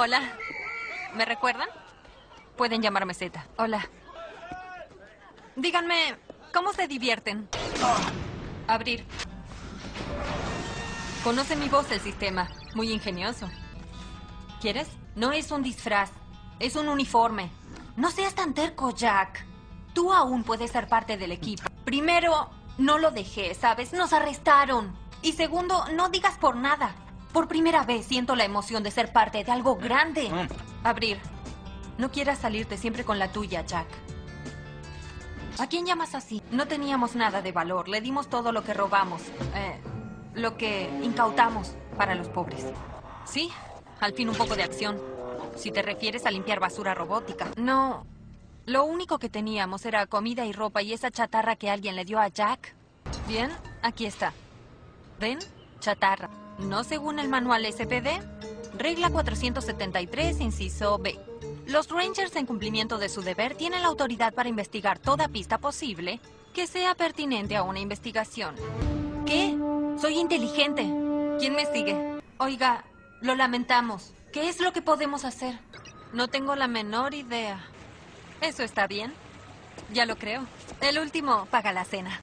Hola. ¿Me recuerdan? Pueden llamarme Zeta. Hola. Díganme, ¿cómo se divierten? Abrir. Conoce mi voz el sistema. Muy ingenioso. ¿Quieres? No es un disfraz. Es un uniforme. No seas tan terco, Jack. Tú aún puedes ser parte del equipo. Primero, no lo dejé, ¿sabes? Nos arrestaron. Y segundo, no digas por nada. Por primera vez siento la emoción de ser parte de algo grande. Abrir. No quieras salirte siempre con la tuya, Jack. ¿A quién llamas así? No teníamos nada de valor. Le dimos todo lo que robamos. Lo que incautamos para los pobres. Sí, al fin un poco de acción. Si te refieres a limpiar basura robótica. No. Lo único que teníamos era comida y ropa y esa chatarra que alguien le dio a Jack. Bien, aquí está. ¿Ven? Chatarra. No según el manual SPD. Regla 473, inciso B. Los Rangers, en cumplimiento de su deber, tienen la autoridad para investigar toda pista posible que sea pertinente a una investigación. ¿Qué? Soy inteligente. ¿Quién me sigue? Oiga, lo lamentamos. ¿Qué es lo que podemos hacer? No tengo la menor idea. ¿Eso está bien? Ya lo creo. El último paga la cena.